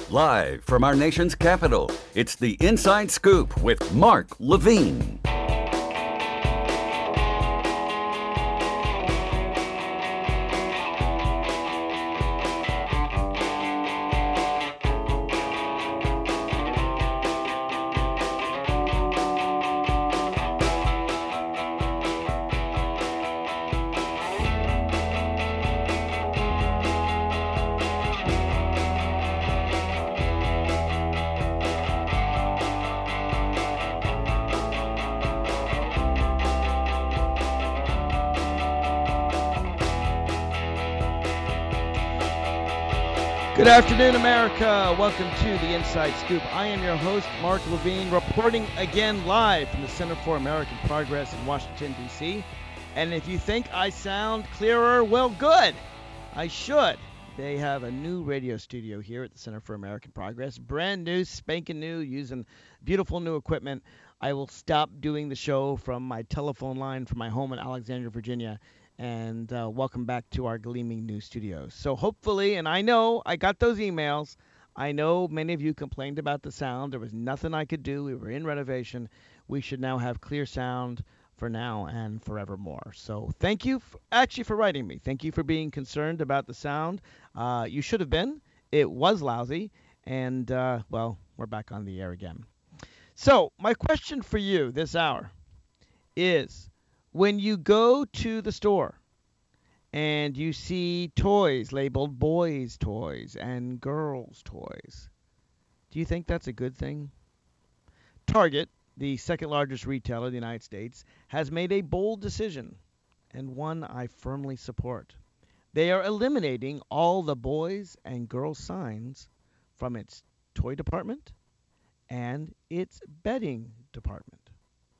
Live from our nation's capital, it's the Inside Scoop with Mark Levine. Good afternoon, America. Welcome to the Inside Scoop. I am your host, Mark Levine, reporting again live from the Center for American Progress in Washington, D.C. And if you think I sound clearer, well, good. I should. They have a new radio studio here at the Center for American Progress. Brand new, spanking new, using beautiful new equipment. I will stop doing the show from my telephone line from my home in Alexandria, Virginia. And welcome back to our gleaming new studios. So hopefully, and I know I got those emails. I know many of you complained about the sound. There was nothing I could do. We were in renovation. We should now have clear sound for now and forevermore. So thank you for writing me. Thank you for being concerned about the sound. You should have been. It was lousy. And, well, we're back on the air again. So my question for you this hour is, when you go to the store and you see toys labeled boys' toys and girls' toys, do you think that's a good thing? Target, the second largest retailer in the United States, has made a bold decision, and one I firmly support. They are eliminating all the boys and girls signs from its toy department and its bedding department.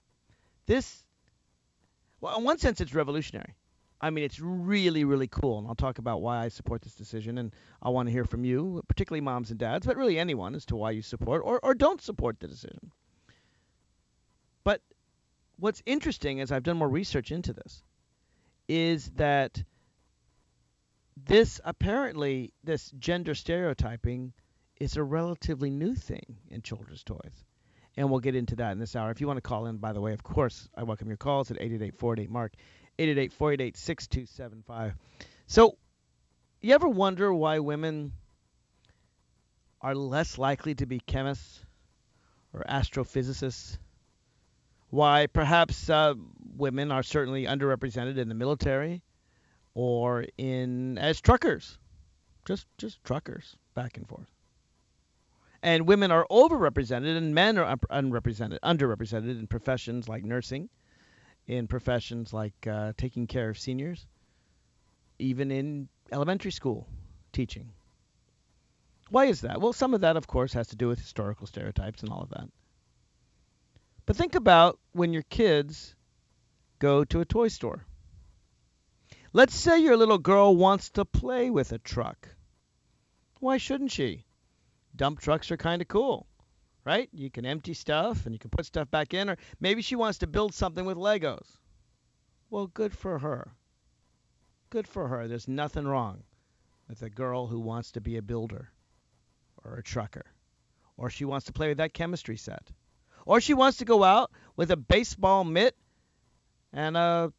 Well, in one sense, it's revolutionary. I mean, it's really, really cool, and I'll talk about why I support this decision, and I want to hear from you, particularly moms and dads, but really anyone, as to why you support or don't support the decision. But what's interesting, as I've done more research into this, is that this gender stereotyping is a relatively new thing in children's toys. And we'll get into that in this hour. If you want to call in, by the way, of course, I welcome your calls at 888-488-MARK, 888-488-6275. So, you ever wonder why women are less likely to be chemists or astrophysicists? Why perhaps women are certainly underrepresented in the military or as truckers, just truckers, back and forth. And women are overrepresented and men are underrepresented in professions like nursing, in professions like taking care of seniors, even in elementary school teaching. Why is that? Well, some of that, of course, has to do with historical stereotypes and all of that. But think about when your kids go to a toy store. Let's say your little girl wants to play with a truck. Why shouldn't she? Dump trucks are kind of cool, right? You can empty stuff and you can put stuff back in, or maybe she wants to build something with Legos. Well, good for her. Good for her. There's nothing wrong with a girl who wants to be a builder or a trucker, or she wants to play with that chemistry set, or she wants to go out with a baseball mitt and a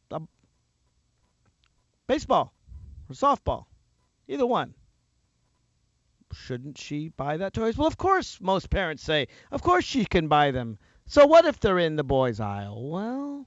baseball or softball, either one. Shouldn't she buy that toys? Well, of course, most parents say, of course she can buy them. So what if they're in the boys' aisle? Well,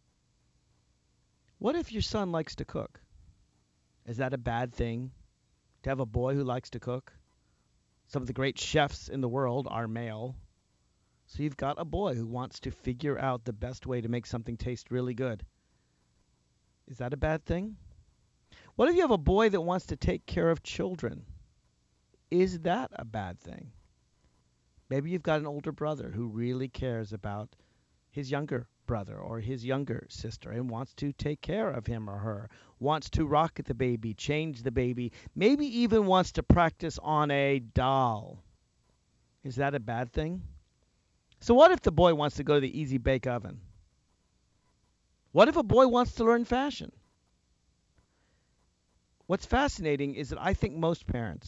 what if your son likes to cook? Is that a bad thing to have a boy who likes to cook? Some of the great chefs in the world are male. So you've got a boy who wants to figure out the best way to make something taste really good. Is that a bad thing? What if you have a boy that wants to take care of children? Is that a bad thing? Maybe you've got an older brother who really cares about his younger brother or his younger sister and wants to take care of him or her, wants to rock the baby, change the baby, maybe even wants to practice on a doll. Is that a bad thing? So what if the boy wants to go to the Easy Bake Oven? What if a boy wants to learn fashion? What's fascinating is that I think most parents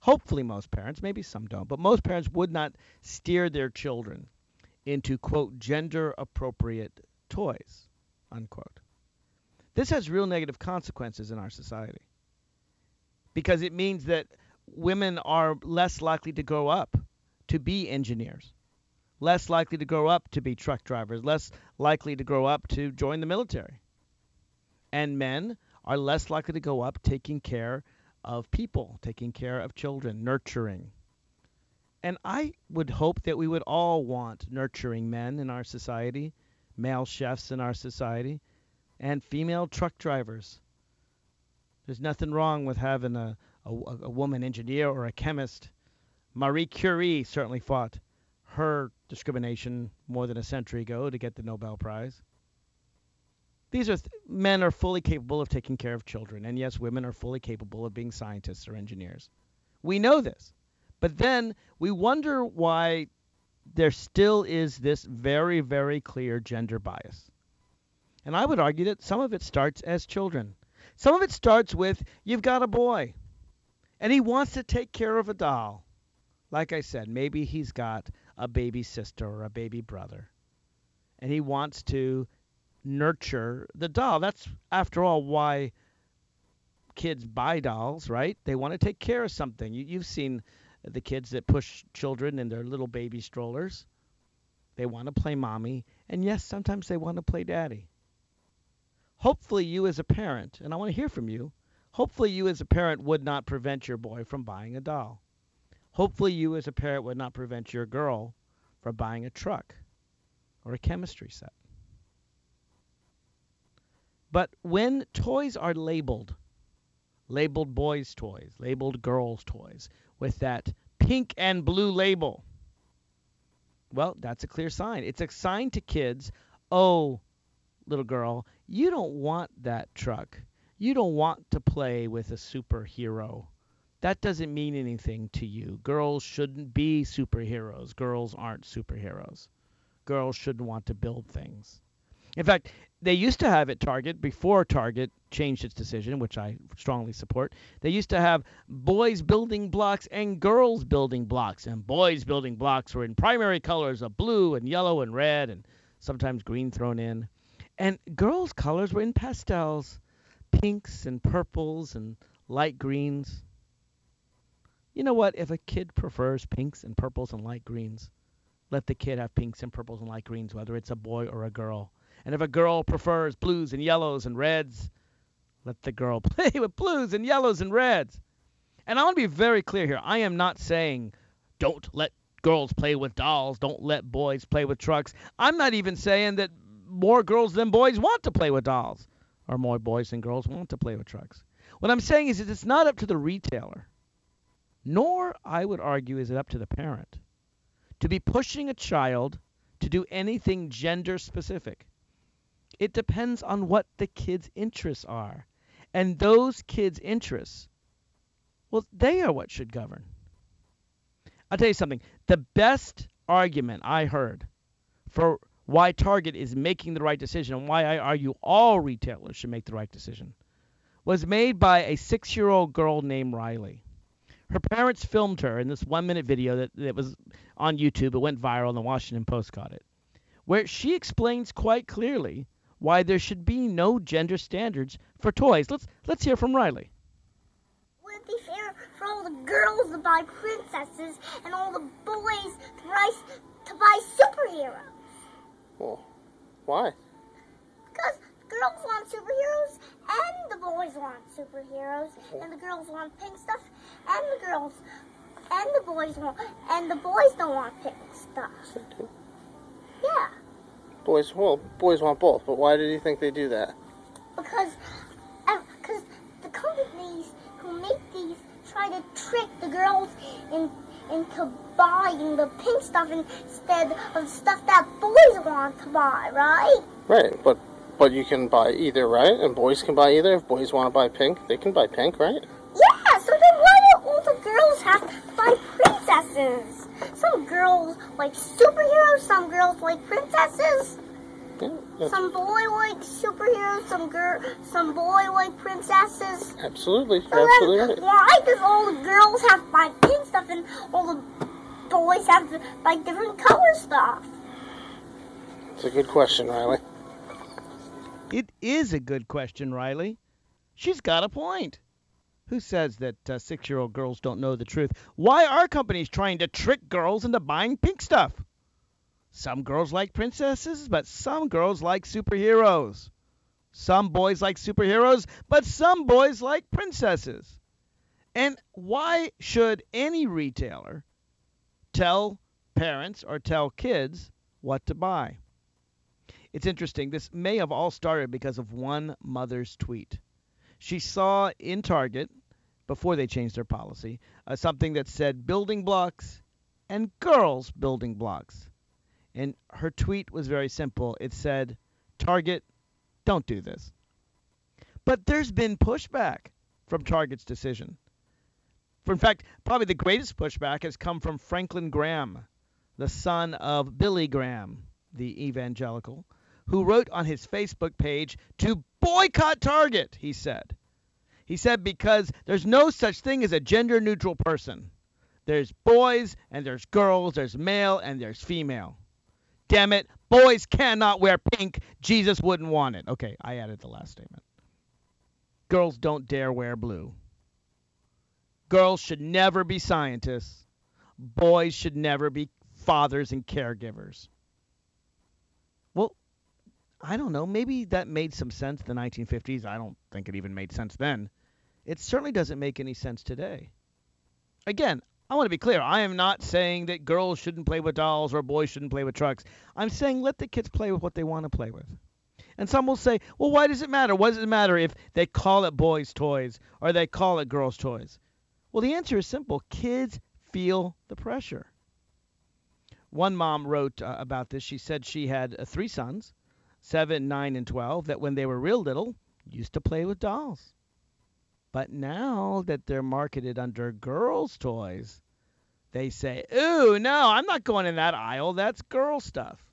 Hopefully most parents, maybe some don't, but most parents would not steer their children into, quote, gender appropriate toys, unquote. This has real negative consequences in our society because it means that women are less likely to grow up to be engineers, less likely to grow up to be truck drivers, less likely to grow up to join the military. And men are less likely to go up taking care of people, taking care of children, nurturing. And I would hope that we would all want nurturing men in our society, male chefs in our society, and female truck drivers. There's nothing wrong with having a woman engineer or a chemist. Marie Curie certainly fought her discrimination more than a century ago to get the Nobel Prize. These are men are fully capable of taking care of children, and yes, women are fully capable of being scientists or engineers. We know this, but then we wonder why there still is this very, very clear gender bias. And I would argue that some of it starts as children. Some of it starts with you've got a boy, and he wants to take care of a doll. Like I said, maybe he's got a baby sister or a baby brother, and he wants to nurture the doll. That's, after all, why kids buy dolls, right? They want to take care of something. You've seen the kids that push children in their little baby strollers. They want to play mommy, and yes, sometimes they want to play daddy. Hopefully you as a parent, and I want to hear from you, hopefully you as a parent would not prevent your boy from buying a doll. Hopefully you as a parent would not prevent your girl from buying a truck or a chemistry set. But when toys are labeled boys' toys, labeled girls' toys, with that pink and blue label, well, that's a clear sign. It's a sign to kids, oh, little girl, you don't want that truck. You don't want to play with a superhero. That doesn't mean anything to you. Girls shouldn't be superheroes. Girls aren't superheroes. Girls shouldn't want to build things. In fact, they used to have at Target, before Target changed its decision, which I strongly support, they used to have boys building blocks and girls building blocks. And boys building blocks were in primary colors of blue and yellow and red and sometimes green thrown in. And girls' colors were in pastels, pinks and purples and light greens. You know what? If a kid prefers pinks and purples and light greens, let the kid have pinks and purples and light greens, whether it's a boy or a girl. And if a girl prefers blues and yellows and reds, let the girl play with blues and yellows and reds. And I want to be very clear here. I am not saying don't let girls play with dolls, don't let boys play with trucks. I'm not even saying that more girls than boys want to play with dolls, or more boys than girls want to play with trucks. What I'm saying is that it's not up to the retailer, nor, I would argue, is it up to the parent to be pushing a child to do anything gender specific. It depends on what the kid's interests are. And those kids' interests, well, they are what should govern. I'll tell you something. The best argument I heard for why Target is making the right decision and why I argue all retailers should make the right decision was made by a 6-year-old girl named Riley. Her parents filmed her in this 1-minute video that was on YouTube. It went viral and the Washington Post got it, where she explains quite clearly why there should be no gender standards for toys. Let's hear from Riley. Would it be fair for all the girls to buy princesses and all the boys to buy superheroes? Well, why? Because girls want superheroes and the boys want superheroes, and the girls want pink stuff and the boys don't want pink stuff. Yeah. Boys want both, but why did you think they do that? Because the companies who make these try to trick the girls into buying the pink stuff instead of stuff that boys want to buy, right? Right, but you can buy either, right? And boys can buy either. If boys want to buy pink, they can buy pink, right? Yeah, so then why do all the girls have to buy princesses? Some girls like superheroes, some girls like princesses. Yeah. Some boy like superheroes, some boy like princesses. Absolutely, So you're absolutely then, right. why does all the girls have to buy pink stuff and all the boys have to buy different color stuff? It's a good question, Riley. It is a good question, Riley. She's got a point. Who says that 6-year-old girls don't know the truth? Why are companies trying to trick girls into buying pink stuff? Some girls like princesses, but some girls like superheroes. Some boys like superheroes, but some boys like princesses. And why should any retailer tell parents or tell kids what to buy? It's interesting. This may have all started because of one mother's tweet. She saw in Target, before they changed their policy, something that said building blocks and girls building blocks. And her tweet was very simple. It said, Target, don't do this. But there's been pushback from Target's decision. In fact, probably the greatest pushback has come from Franklin Graham, the son of Billy Graham, the evangelical, who wrote on his Facebook page to boycott Target, he said. He said because there's no such thing as a gender-neutral person. There's boys and there's girls, there's male and there's female. Damn it, boys cannot wear pink. Jesus wouldn't want it. Okay, I added the last statement. Girls don't dare wear blue. Girls should never be scientists. Boys should never be fathers and caregivers. Well, I don't know. Maybe that made some sense in the 1950s. I don't think it even made sense then. It certainly doesn't make any sense today. Again, I want to be clear. I am not saying that girls shouldn't play with dolls or boys shouldn't play with trucks. I'm saying let the kids play with what they want to play with. And some will say, well, why does it matter? What does it matter if they call it boys' toys or they call it girls' toys? Well, the answer is simple. Kids feel the pressure. One mom wrote about this. She said she had 3 sons, 7, 9, and 12, that when they were real little, used to play with dolls. But now that they're marketed under girls' toys, they say, ooh, no, I'm not going in that aisle. That's girl stuff.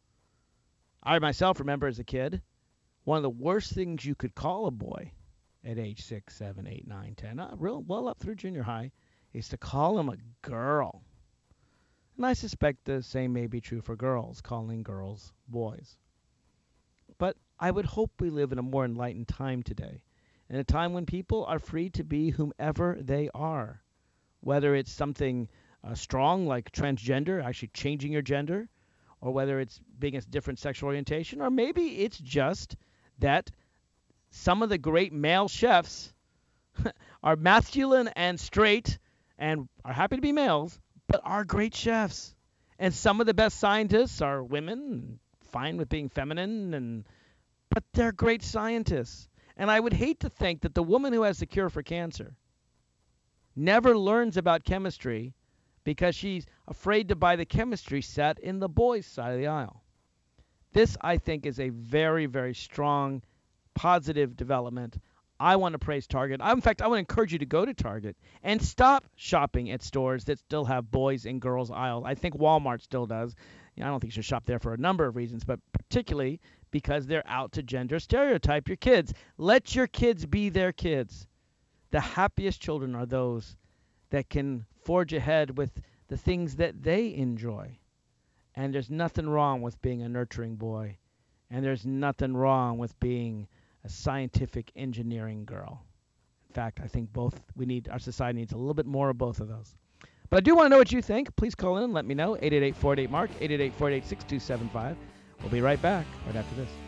I myself remember as a kid, one of the worst things you could call a boy at age 6, 7, 8, 9, 10, real well up through junior high, is to call him a girl. And I suspect the same may be true for girls, calling girls boys. But I would hope we live in a more enlightened time today, in a time when people are free to be whomever they are, whether it's something strong like transgender, actually changing your gender, or whether it's being a different sexual orientation, or maybe it's just that some of the great male chefs are masculine and straight and are happy to be males, but are great chefs. And some of the best scientists are women, fine with being feminine, but they're great scientists. And I would hate to think that the woman who has the cure for cancer never learns about chemistry because she's afraid to buy the chemistry set in the boys' side of the aisle. This, I think, is a very, very strong, positive development. I want to praise Target. In fact, I want to encourage you to go to Target and stop shopping at stores that still have boys and girls aisles. I think Walmart still does. I don't think you should shop there for a number of reasons, but particularly because they're out to gender stereotype your kids. Let your kids be their kids. The happiest children are those that can forge ahead with the things that they enjoy. And there's nothing wrong with being a nurturing boy. And there's nothing wrong with being a scientific engineering girl. In fact, I think our society needs a little bit more of both of those. But I do want to know what you think. Please call in and let me know. 888-48-MARK, 888-488-6275. We'll be right back right after this.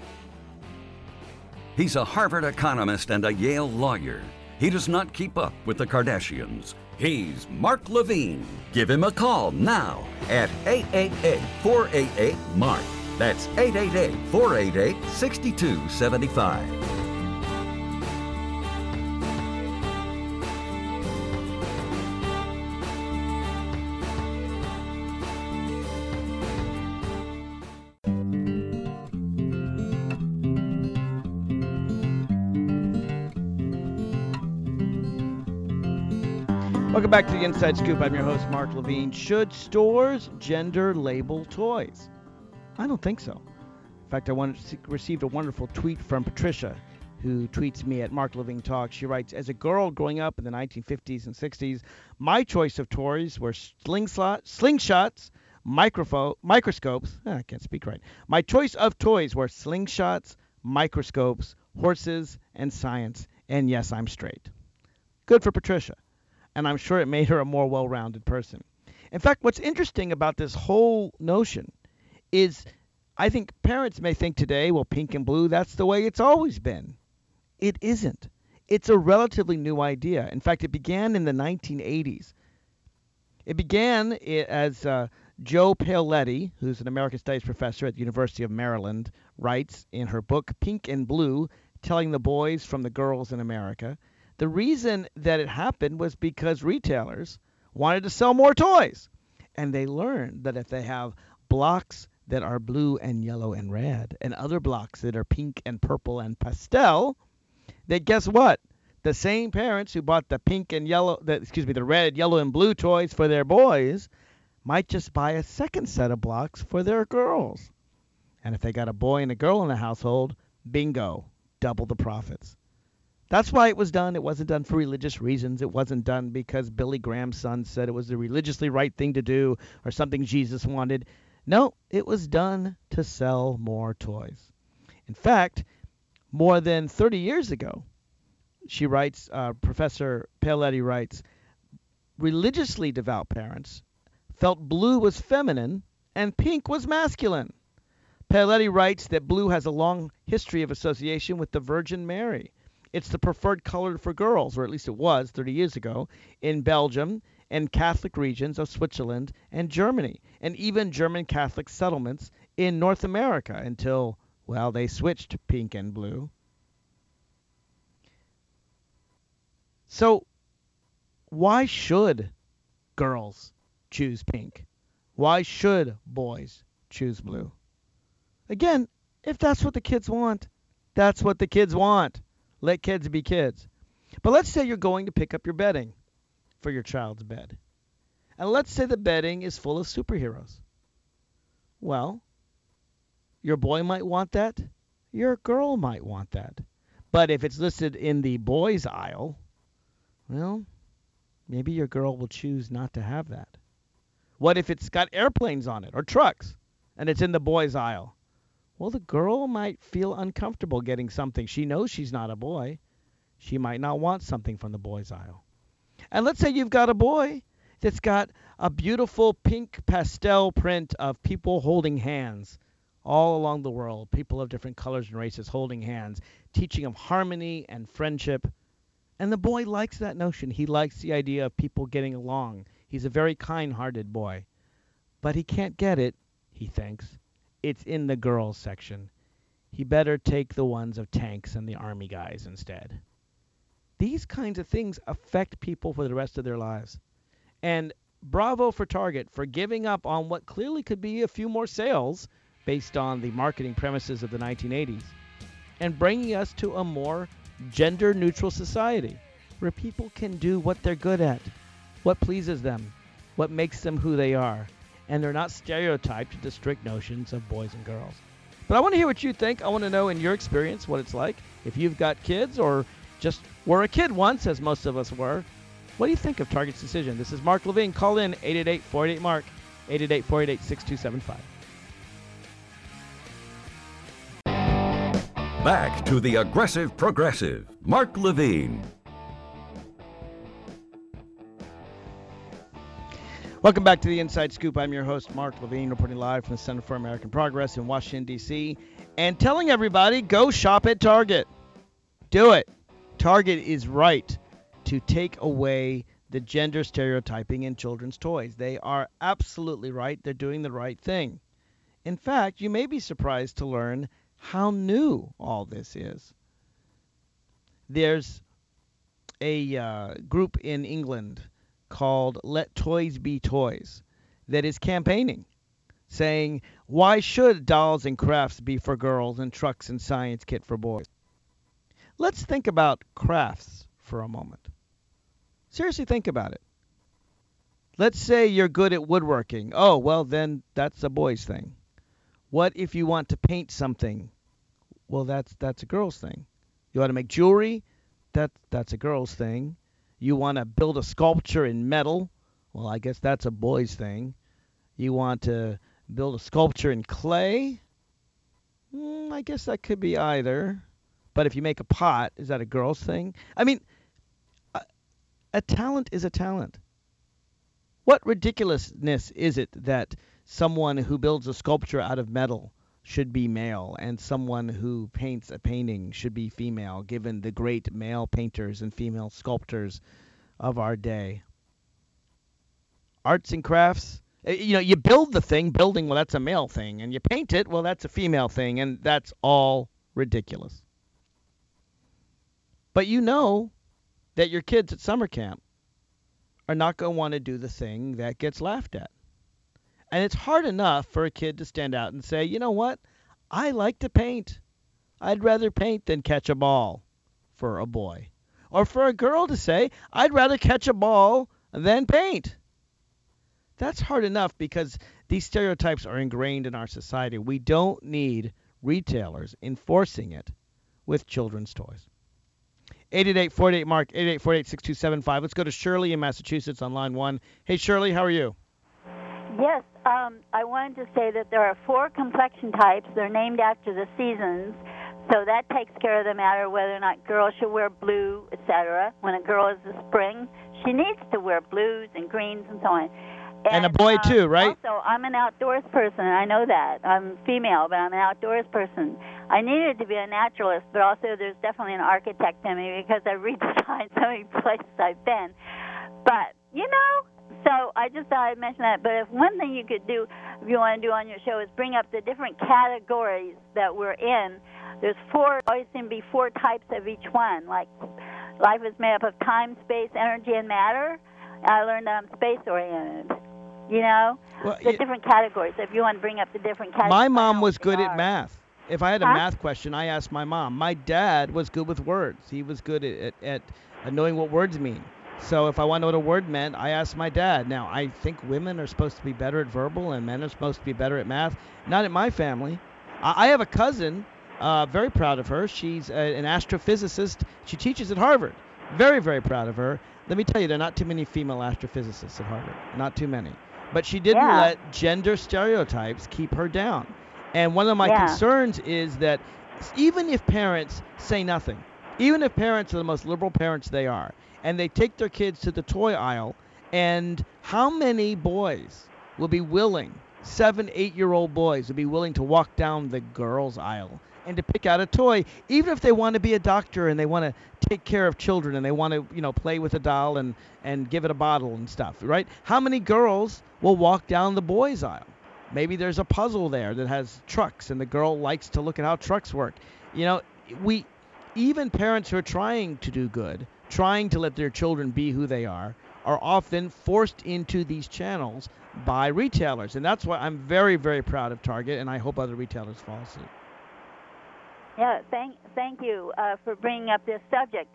He's a Harvard economist and a Yale lawyer. He does not keep up with the Kardashians. He's Mark Levine. Give him a call now at 888-488-MARK. That's 888-488-6275. Welcome back to the Inside Scoop. I'm your host, Mark Levine. Should stores gender label toys? I don't think so. In In fact, received a wonderful tweet from Patricia, who tweets me at Mark Levine Talk. She writes, as a girl growing up in the 1950s and 60s, my choice of toys were slingshots, microscopes. I can't speak right. My choice of toys were slingshots, microscopes, horses, and science. And yes, I'm straight. Good for Patricia. And I'm sure it made her a more well-rounded person. In fact, what's interesting about this whole notion is I think parents may think today, well, pink and blue, that's the way it's always been. It isn't. It's a relatively new idea. In fact, it began in the 1980s. It began as Jo Paoletti, who's an American Studies professor at the University of Maryland, writes in her book Pink and Blue, Telling the Boys from the Girls in America. The reason that it happened was because retailers wanted to sell more toys. And they learned that if they have blocks that are blue and yellow and red, and other blocks that are pink and purple and pastel, that guess what? The same parents who bought the the red, yellow, and blue toys for their boys might just buy a second set of blocks for their girls. And if they got a boy and a girl in the household, bingo, double the profits. That's why it was done. It wasn't done for religious reasons. It wasn't done because Billy Graham's son said it was the religiously right thing to do or something Jesus wanted. No, it was done to sell more toys. In fact, more than 30 years ago, she writes, Professor Paoletti writes, religiously devout parents felt blue was feminine and pink was masculine. Paoletti writes that blue has a long history of association with the Virgin Mary. It's the preferred color for girls, or at least it was 30 years ago, in Belgium and Catholic regions of Switzerland and Germany, and even German Catholic settlements in North America until, well, they switched to pink and blue. So why should girls choose pink? Why should boys choose blue? Again, if that's what the kids want, that's what the kids want. Let kids be kids. But let's say you're going to pick up your bedding for your child's bed. And let's say the bedding is full of superheroes. Well, your boy might want that. Your girl might want that. But if it's listed in the boys aisle, well, maybe your girl will choose not to have that. What if it's got airplanes on it or trucks and it's in the boys aisle? Well, the girl might feel uncomfortable getting something. She knows she's not a boy. She might not want something from the boys aisle. And let's say you've got a boy that's got a beautiful pink pastel print of people holding hands all along the world, people of different colors and races holding hands, teaching them harmony and friendship. And the boy likes that notion. He likes the idea of people getting along. He's a very kind-hearted boy. But he can't get it, he thinks. It's in the girls section. He better take the ones of tanks and the army guys instead. These kinds of things affect people for the rest of their lives. And bravo for Target for giving up on what clearly could be a few more sales based on the marketing premises of the 1980s and bringing us to a more gender-neutral society where people can do what they're good at, what pleases them, what makes them who they are, and they're not stereotyped into strict notions of boys and girls. But I want to hear what you think. I want to know in your experience what it's like. If you've got kids or just were a kid once, as most of us were, what do you think of Target's decision? This is Mark Levine. Call in 888-488-MARK, 888-488-6275. Back to the Aggressive Progressive, Mark Levine. Welcome back to the Inside Scoop. I'm your host, Mark Levine, reporting live from the Center for American Progress in Washington, D.C., and telling everybody, go shop at Target. Do it. Target is right to take away the gender stereotyping in children's toys. They are absolutely right. They're doing the right thing. In fact, you may be surprised to learn how new all this is. There's a group in England called Let Toys Be Toys that is campaigning, saying, why should dolls and crafts be for girls and trucks and science kit for boys? Let's think about crafts for a moment. Seriously, think about it. Let's say you're good at woodworking. Oh, well, then that's a boy's thing. What if you want to paint something? Well, that's a girl's thing. You want to make jewelry? That's a girl's thing. You want to build a sculpture in metal? Well, I guess that's a boy's thing. You want to build a sculpture in clay? I guess that could be either. But if you make a pot, is that a girl's thing? I mean, a talent is a talent. What ridiculousness is it that someone who builds a sculpture out of metal should be male and someone who paints a painting should be female, given the great male painters and female sculptors of our day? Arts and crafts, you build the thing, building, well, that's a male thing, and you paint it, well, that's a female thing, and that's all ridiculous. But you know that your kids at summer camp are not going to want to do the thing that gets laughed at. And it's hard enough for a kid to stand out and say, you know what, I like to paint. I'd rather paint than catch a ball, for a boy. Or for a girl to say, I'd rather catch a ball than paint. That's hard enough because these stereotypes are ingrained in our society. We don't need retailers enforcing it with children's toys. 888-48-MARK, 888-48-6275. Let's go to Shirley in Massachusetts on line 1. Hey, Shirley, how are you? Yes, I wanted to say that there are 4 complexion types. They're named after the seasons, so that takes care of the matter whether or not girls should wear blue, etc. When a girl is the spring, she needs to wear blues and greens and so on. And a boy too, right? Also, I'm an outdoors person. I know that. I'm female, but I'm an outdoors person. I needed to be a naturalist, but also there's definitely an architect in me because I redesigned so many places I've been. But, so I just thought I'd mention that. But if one thing you could do, if you want to do on your show, is bring up the different categories that we're in. There's 4, always seem to be 4 types of each one. Like life is made up of time, space, energy, and matter. I learned I'm space-oriented. The different categories. If you want to bring up the different categories. My mom was good at math. If I had a math question, I asked my mom. My dad was good with words. He was good at knowing what words mean. So if I want to know what a word meant, I asked my dad. Now, I think women are supposed to be better at verbal and men are supposed to be better at math. Not in my family. I have a cousin, very proud of her. She's an astrophysicist. She teaches at Harvard. Very, very proud of her. Let me tell you, there are not too many female astrophysicists at Harvard. Not too many. But she didn't let gender stereotypes keep her down. And one of my concerns is that even if parents say nothing, even if parents are the most liberal parents they are, and they take their kids to the toy aisle, and how many boys will be willing, 7, 8-year-old boys will be willing to walk down the girls' aisle and to pick out a toy, even if they want to be a doctor and they want to take care of children and they want to, play with a doll and give it a bottle and stuff, right? How many girls will walk down the boys' aisle? Maybe there's a puzzle there that has trucks and the girl likes to look at how trucks work. Even parents who are trying to do good, trying to let their children be who they are often forced into these channels by retailers. And that's why I'm very, very proud of Target, and I hope other retailers follow suit. Yeah, thank you for bringing up this subject,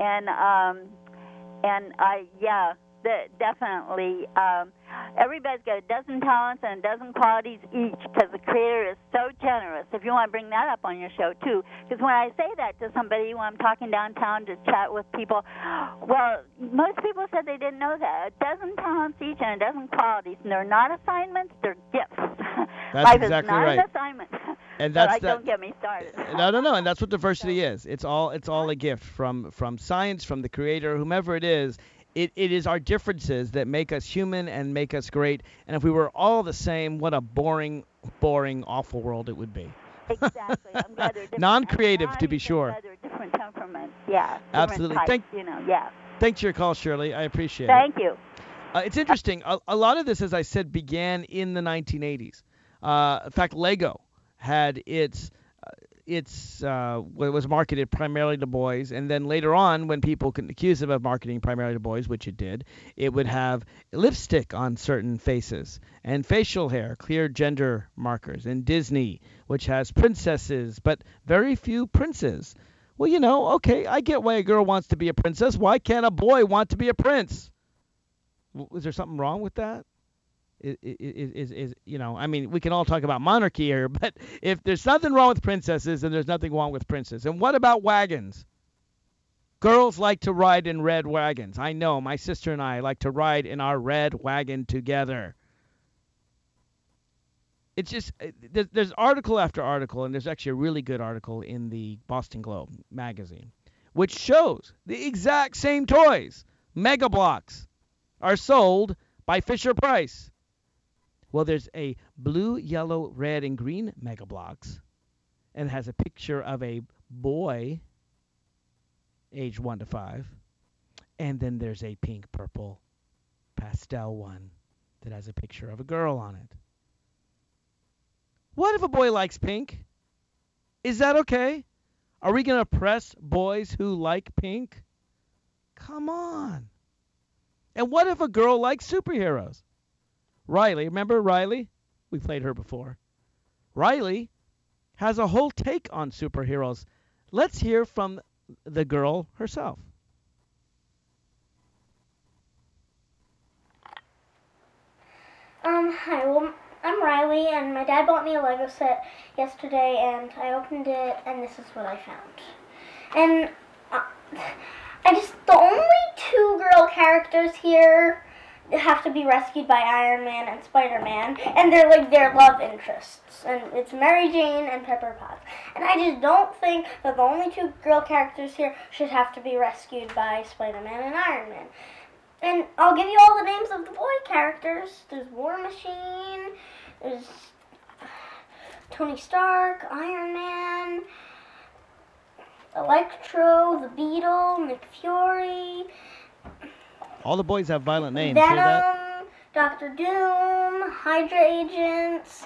definitely. Everybody's got a dozen talents and a dozen qualities each because the Creator is so generous. If you want to bring that up on your show too, because when I say that to somebody when I'm talking downtown to chat with people, well, most people said they didn't know that. A dozen talents each and a dozen qualities, and they're not assignments; they're gifts. That's Life exactly is not right. an assignment. And that's don't get me started. No, and that's what diversity is. It's all a gift from science, from the Creator, whomever it is. It is our differences that make us human and make us great. And if we were all the same, what a boring, awful world it would be. Exactly. I'm glad they're different. Non-creative, to be sure. I'm glad they're different temperaments. Yeah. Absolutely. Types, Thanks for your call, Shirley. I appreciate it. Thank you. It's interesting. A lot of this, as I said, began in the 1980s. In fact, Lego had its was marketed primarily to boys, and then later on, when people can accuse it of marketing primarily to boys, which it did, it would have lipstick on certain faces and facial hair, clear gender markers. And Disney, which has princesses, but very few princes. Well, okay, I get why a girl wants to be a princess. Why can't a boy want to be a prince? Is there something wrong with that? is I mean, we can all talk about monarchy here, but if there's nothing wrong with princesses, then there's nothing wrong with princes. And what about wagons? Girls like to ride in red wagons. I know my sister and I like to ride in our red wagon together. It's just there's article after article, and there's actually a really good article in the Boston Globe magazine, which shows the exact same toys, Mega Bloks, are sold by Fisher Price. Well, there's a blue, yellow, red, and green Mega Bloks, and it has a picture of a boy, age 1 to 5, and then there's a pink, purple, pastel one that has a picture of a girl on it. What if a boy likes pink? Is that okay? Are we going to oppress boys who like pink? Come on. And what if a girl likes superheroes? Riley, remember Riley? We played her before. Riley has a whole take on superheroes. Let's hear from the girl herself. Hi, well, I'm Riley, and my dad bought me a Lego set yesterday, and I opened it, and this is what I found. And the only two girl characters here have to be rescued by Iron Man and Spider-Man, and they're like their love interests, and it's Mary Jane and Pepper Potts. And I just don't think that the only two girl characters here should have to be rescued by Spider-Man and Iron Man. And I'll give you all the names of the boy characters. There's War Machine, there's Tony Stark, Iron Man, Electro, the Beetle, Nick Fury. All the boys have violent names. Venom, hear that? Dr. Doom, Hydra agents,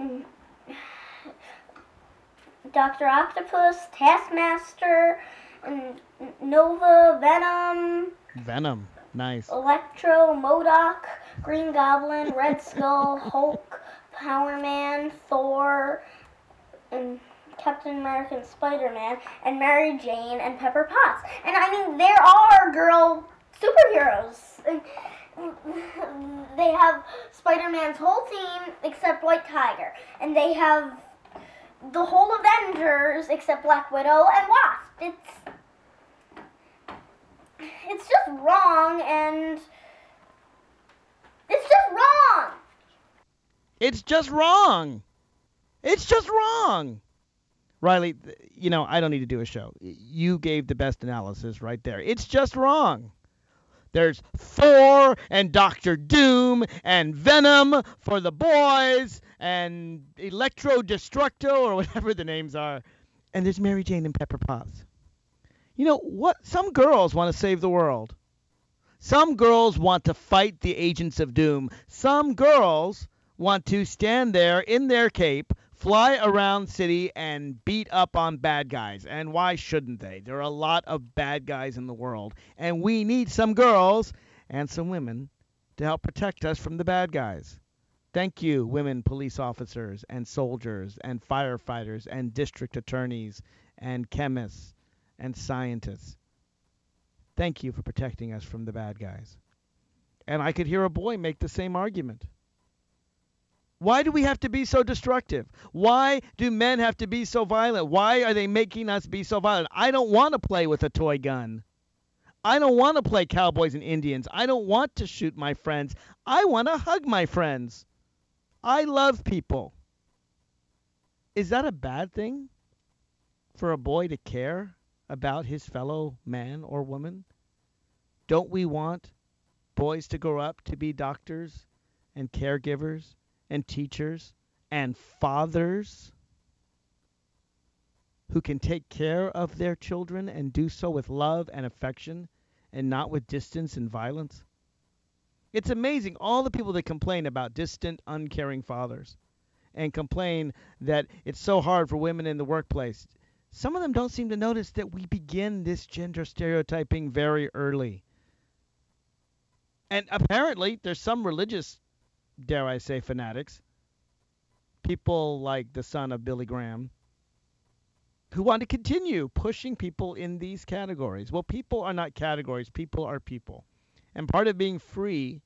Dr. Octopus, Taskmaster, and Nova, Venom. Venom, nice. Electro, MODOK, Green Goblin, Red Skull, Hulk, Power Man, Thor, and Captain America and Spider-Man, and Mary Jane and Pepper Potts. And I mean, there are girl superheroes. They have Spider-Man's whole team except White Tiger, and they have the whole Avengers except Black Widow and Wasp. It's just wrong, and it's just wrong. It's just wrong. It's just wrong. Riley, I don't need to do a show. You gave the best analysis right there. It's just wrong. There's Thor and Dr. Doom and Venom for the boys and Electro Destructo or whatever the names are. And there's Mary Jane and Pepper Potts. You know what? Some girls want to save the world. Some girls want to fight the agents of doom. Some girls want to stand there in their cape, fly around city, and beat up on bad guys. And why shouldn't they? There are a lot of bad guys in the world. And we need some girls and some women to help protect us from the bad guys. Thank you, women police officers and soldiers and firefighters and district attorneys and chemists and scientists. Thank you for protecting us from the bad guys. And I could hear a boy make the same argument. Why do we have to be so destructive? Why do men have to be so violent? Why are they making us be so violent? I don't want to play with a toy gun. I don't want to play cowboys and Indians. I don't want to shoot my friends. I want to hug my friends. I love people. Is that a bad thing for a boy to care about his fellow man or woman? Don't we want boys to grow up to be doctors and caregivers and teachers and fathers who can take care of their children and do so with love and affection and not with distance and violence? It's amazing all the people that complain about distant, uncaring fathers and complain that it's so hard for women in the workplace. Some of them don't seem to notice that we begin this gender stereotyping very early. And apparently there's some religious, dare I say, fanatics, people like the son of Billy Graham, who want to continue pushing people in these categories. Well, people are not categories. People are people. And part of being free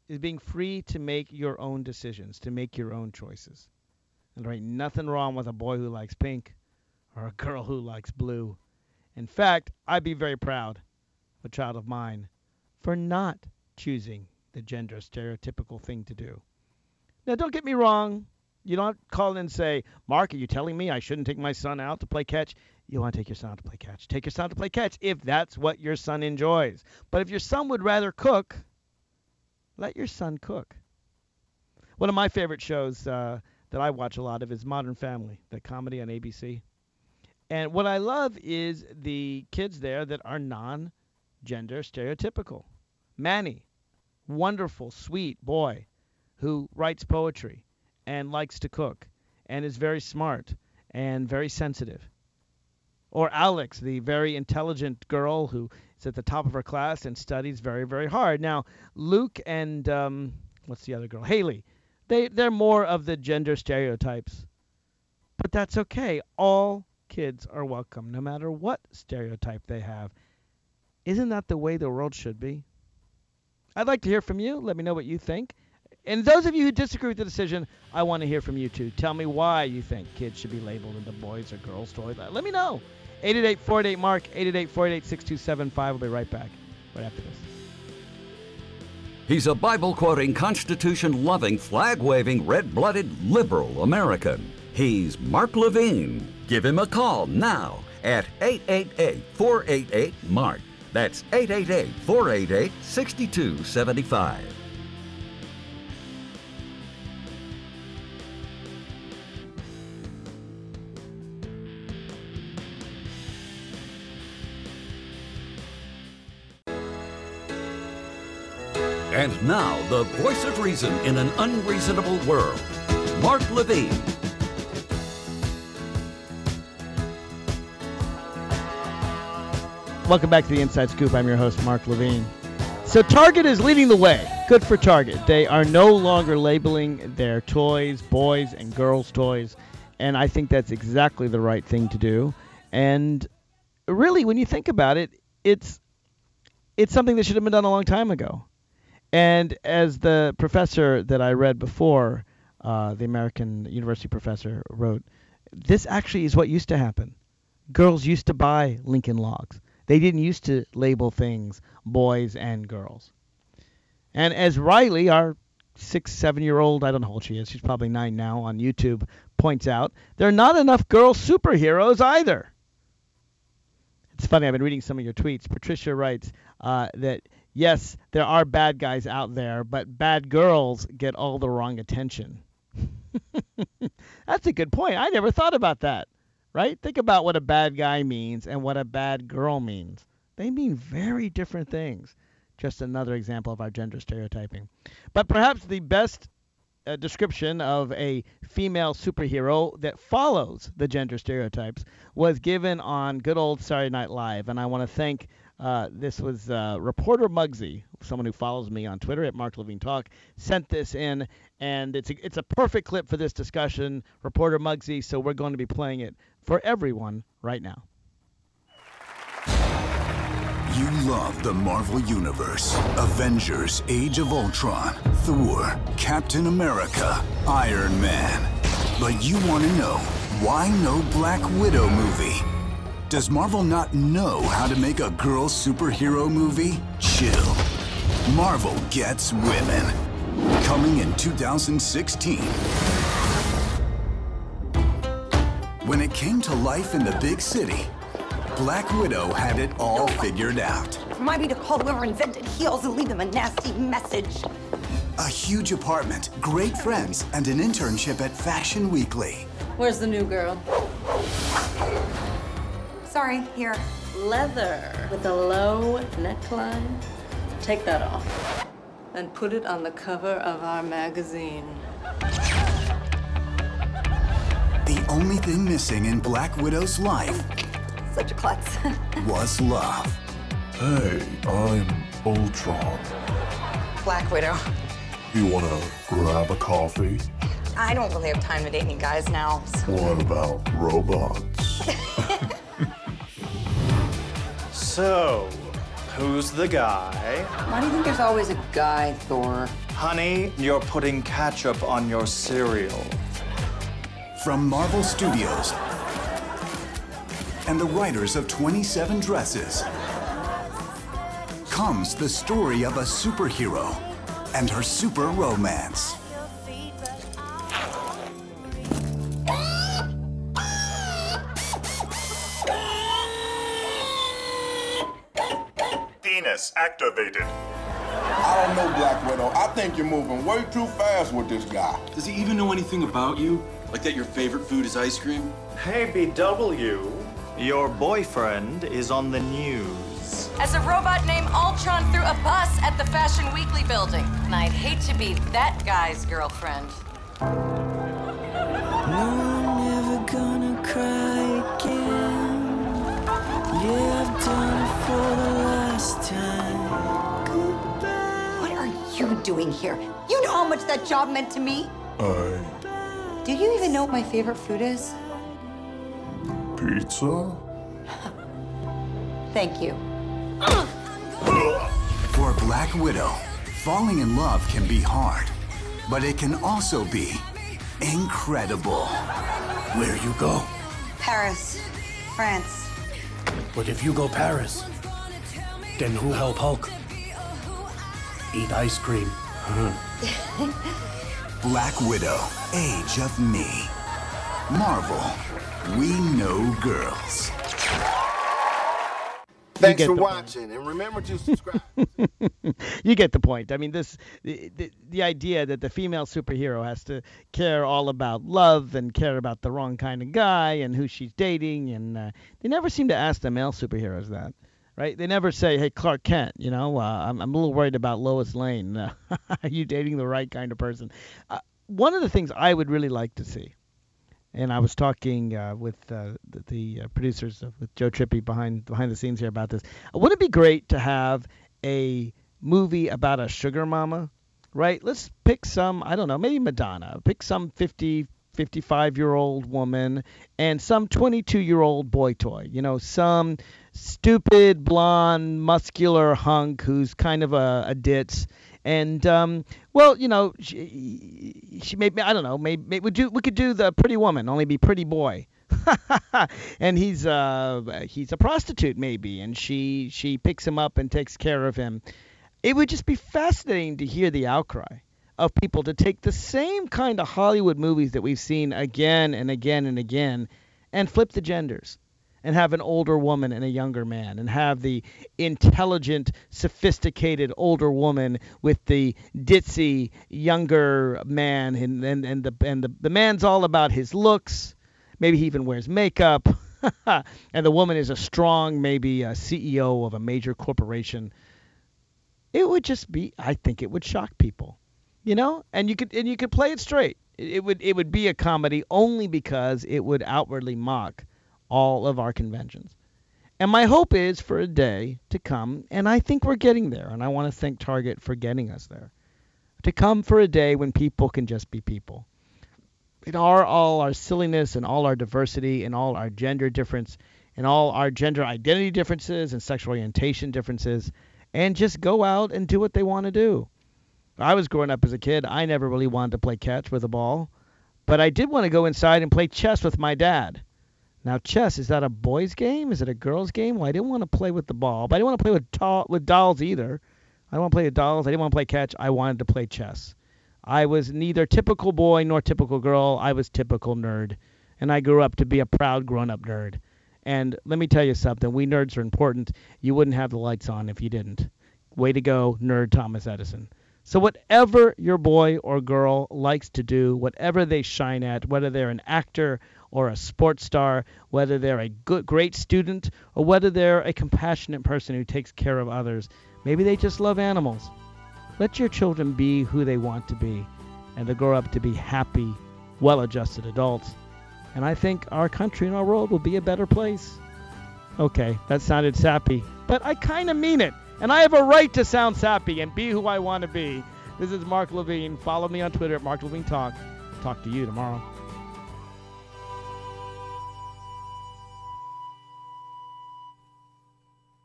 is being free to make your own decisions, to make your own choices. And there ain't nothing wrong with a boy who likes pink or a girl who likes blue. In fact, I'd be very proud of a child of mine for not choosing the gender stereotypical thing to do. Now, don't get me wrong. You don't call in and say, Mark, are you telling me I shouldn't take my son out to play catch? You want to take your son out to play catch. Take your son out to play catch if that's what your son enjoys. But if your son would rather cook, let your son cook. One of my favorite shows that I watch a lot of is Modern Family, the comedy on ABC. And what I love is the kids there that are non-gender stereotypical. Manny, wonderful, sweet boy who writes poetry and likes to cook and is very smart and very sensitive. Or Alex, the very intelligent girl who is at the top of her class and studies very, very hard. Now, Luke and, what's the other girl? Haley. They're more of the gender stereotypes. But that's okay. All kids are welcome, no matter what stereotype they have. Isn't that the way the world should be? I'd like to hear from you. Let me know what you think. And those of you who disagree with the decision, I want to hear from you too. Tell me why you think kids should be labeled into boys or girls toys. Let me know. 888-488-MARK, 888-488-6275. We'll be right back, right after this. He's a Bible-quoting, Constitution-loving, flag-waving, red-blooded, liberal American. He's Mark Levine. Give him a call now at 888-488-MARK. That's 888-488-6275. And now, the voice of reason in an unreasonable world, Mark Levine. Welcome back to the Inside Scoop. I'm your host, Mark Levine. So Target is leading the way. Good for Target. They are no longer labeling their toys boys and girls toys, and I think that's exactly the right thing to do. And really, when you think about it, it's something that should have been done a long time ago. And as the professor that I read before, the American University professor wrote, this actually is what used to happen. Girls used to buy Lincoln Logs. They didn't used to label things boys and girls. And as Riley, our 6-7-year-old, I don't know how old she is, she's probably 9 now on YouTube, points out, there are not enough girl superheroes either. It's funny, I've been reading some of your tweets. Patricia writes that, yes, there are bad guys out there, but bad girls get all the wrong attention. That's a good point. I never thought about that, right? Think about what a bad guy means and what a bad girl means. They mean very different things. Just another example of our gender stereotyping. But perhaps the best description of a female superhero that follows the gender stereotypes was given on good old Saturday Night Live. And I want to thank, this was reporter Muggsy, someone who follows me on Twitter at Mark Levine Talk, sent this in, and it's a perfect clip for this discussion, reporter Muggsy, so we're going to be playing it for everyone right now. You love the Marvel Universe. Avengers, Age of Ultron, Thor, Captain America, Iron Man. But you want to know, why no Black Widow movie? Does Marvel not know how to make a girl superhero movie? Chill. Marvel Gets Women. Coming in 2016. When it came to life in the big city, Black Widow had it all figured out. Remind me to call whoever invented heels and leave them a nasty message. A huge apartment, great friends, and an internship at Fashion Weekly. Where's the new girl? Sorry, here. Leather with a low neckline. Take that off and put it on the cover of our magazine. The only thing missing in Black Widow's life Such a klutz. was love. Hey, I'm Ultron. Black Widow. You wanna grab a coffee? I don't really have time to date any guys now. What about robots? So, who's the guy? Why do you think there's always a guy, Thor? Honey, you're putting ketchup on your cereal. From Marvel Studios and the writers of 27 Dresses comes the story of a superhero and her super romance. Penis activated. I don't know, Black Widow. I think you're moving way too fast with this guy. Does he even know anything about you? Like that your favorite food is ice cream? Hey, BW, your boyfriend is on the news. As a robot named Ultron threw a bus at the Fashion Weekly building. And I'd hate to be that guy's girlfriend. No, I'm never gonna cry again. Yeah, I've done it for the last time. What are you doing here? You know how much that job meant to me? Do you even know what my favorite food is? Pizza? Thank you. For Black Widow, falling in love can be hard, but it can also be incredible. Where you go? Paris, France. But if you go Paris, then who help Hulk? Eat ice cream. Black Widow, Age of Me. Marvel, we know girls. Thanks for watching, and remember to subscribe. You get the point. I mean, the idea that the female superhero has to care all about love and care about the wrong kind of guy and who she's dating, and they never seem to ask the male superheroes that, right? They never say, "Hey, Clark Kent, you know, I'm a little worried about Lois Lane. Are you dating the right kind of person?" One of the things I would really like to see, and I was talking with the producers with Joe Trippi behind the scenes here about this. Wouldn't it be great to have a movie about a sugar mama, right? Let's pick some, I don't know, maybe Madonna. Pick some 50, 55-year-old woman and some 22-year-old boy toy. You know, some stupid, blonde, muscular hunk who's kind of a ditz. And well, you know, she maybe, I don't know, maybe we could do the pretty woman, only be pretty boy. And he's a prostitute maybe, and she picks him up and takes care of him. It would just be fascinating to hear the outcry of people to take the same kind of Hollywood movies that we've seen again and again and again and flip the genders. And have an older woman and a younger man, and have the intelligent, sophisticated older woman with the ditzy younger man, and the man's all about his looks. Maybe he even wears makeup, and the woman is a strong, maybe a CEO of a major corporation. It would just be, I think, it would shock people, you know. And you could play it straight. It would be a comedy only because it would outwardly mock all of our conventions. And my hope is for a day to come, and I think we're getting there, and I want to thank Target for getting us there, to come for a day when people can just be people. In all our silliness and all our diversity and all our gender difference and all our gender identity differences and sexual orientation differences, and just go out and do what they want to do. I was growing up as a kid. I never really wanted to play catch with a ball, but I did want to go inside and play chess with my dad. Now, chess, is that a boys' game? Is it a girls' game? Well, I didn't want to play with the ball, but I didn't want to play with dolls either. I didn't want to play with dolls. I didn't want to play catch. I wanted to play chess. I was neither typical boy nor typical girl. I was typical nerd, and I grew up to be a proud grown-up nerd. And let me tell you something. We nerds are important. You wouldn't have the lights on if you didn't. Way to go, nerd Thomas Edison. So whatever your boy or girl likes to do, whatever they shine at, whether they're an actor or a sports star, whether they're a great student, or whether they're a compassionate person who takes care of others, maybe they just love animals. Let your children be who they want to be, and to grow up to be happy, well-adjusted adults. And I think our country and our world will be a better place. Okay, that sounded sappy, but I kind of mean it. And I have a right to sound sappy and be who I want to be. This is Mark Levine. Follow me on Twitter at Mark Levine Talk. Talk to you tomorrow.